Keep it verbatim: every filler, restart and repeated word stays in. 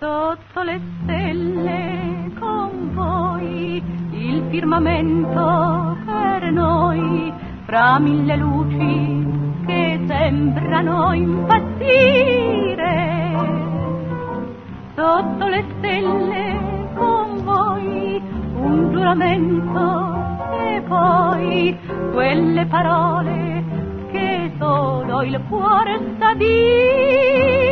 Sotto le stelle con voi, il firmamento per noi, fra mille luci che sembrano impazzire. Sotto le stelle con voi, un giuramento e poi quelle parole che solo il cuore sa dire.